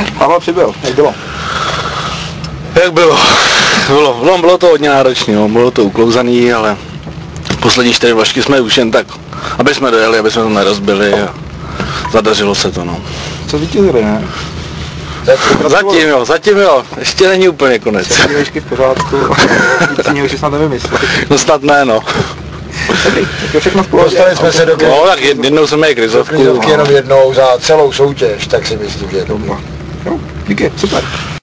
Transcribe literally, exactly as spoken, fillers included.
Pavel přibyl, jak bylo? Jak bylo? Bylo, no, bylo to hodně náročné, no. Bylo to uklouzaný, ale poslední čtyři vložky jsme už jen tak, aby jsme dojeli, aby jsme to nerozbili a zadařilo se to, no. Co vítězili, ne? Zatím jo, zatím jo, ještě není úplně konec. Třetí výšky v pořádku, víc už snad nevymyslel. No snad ne, no. Dobrý, tak všechno v pohodě. Dostali jsme se do No tak jednou jsme měli krizovku. krizovky jenom jednou za celou soutěž, tak si myslím, že je to. Jo, díky, super.